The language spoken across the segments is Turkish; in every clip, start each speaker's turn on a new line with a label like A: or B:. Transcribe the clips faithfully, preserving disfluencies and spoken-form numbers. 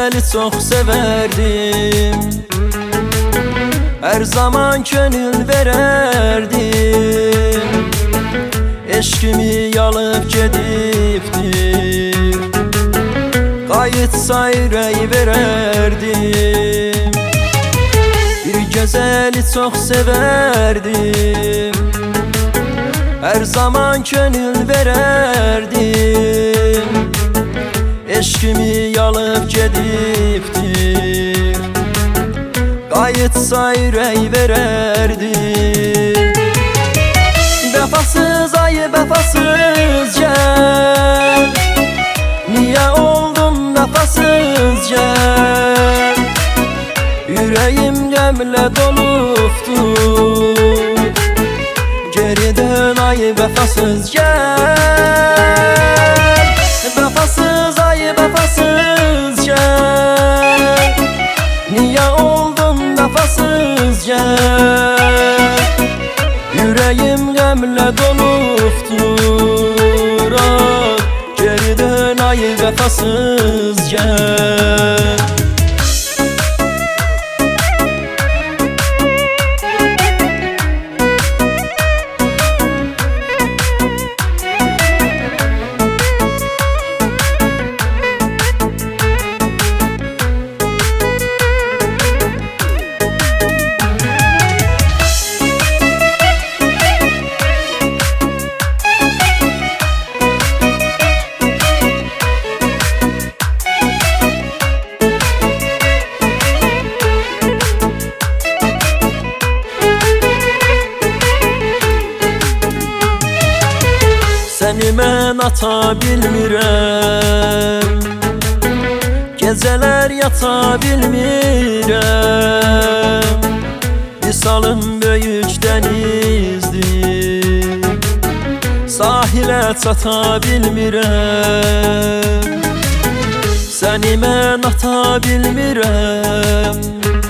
A: gözeli çok severdim. Her zaman gönül vererdim. Eşkimi yalıp gedibdir, qayıtsa ürək vererdim. Bir gözeli çok severdim. Her zaman gönül vererdim. Eşkimi yalıp gedibdir, qayıtsa ürək vererdim. Vəfasız ay vəfasız gel, niye oldun vəfasız gel? Yüreğim qəmlə dolubdur, geri dön ay vəfasız gel. Vəfasız ay vəfasız gel, niye oldun vəfasız gel? Yüreğim qəmlə dolubdur, ah, geri dön ay vəfasız gel. Səni mən ata bilmirəm, gecələr yata bilmirəm. Visalım böyük dənizdir, sahilə çata bilmirəm. Səni mən ata bilmirəm,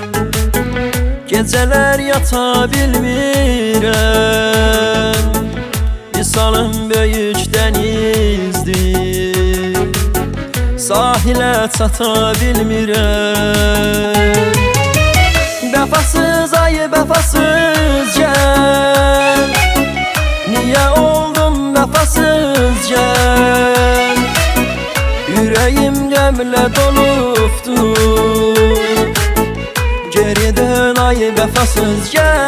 A: gecələr yata bilmirəm. Visalım böyük dənizdir, sahilə çata bilmirəm. Vəfasız ay vəfasız gel, niye oldun vəfasız gel? Yüreğim qəmlə dolubdur, geri dön ay vəfasız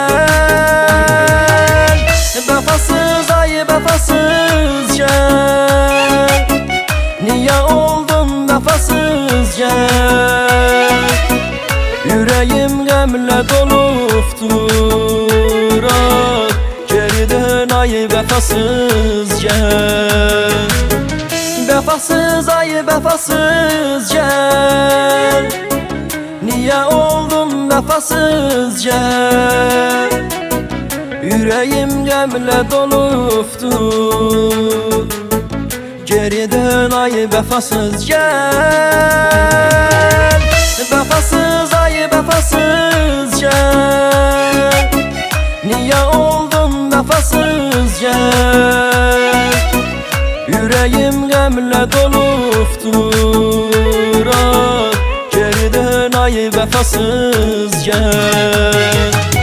A: gel. Vəfasız ay vəfasız gel, niye oldun vəfasız gel? Yüreğim qəmlə dolubdur, ah, geri dön ay vəfasız gel. Vəfasız ay vəfasız gel, niye oldun vəfasız gel? Yüreğim qəmlə dolubdur, geri dön ay vəfasız gel. Vəfasız ay vəfasız gel, niye oldun vəfasız gel? Yüreğim qəmlə dolubdur, ah, geri dön ay vəfasız gel.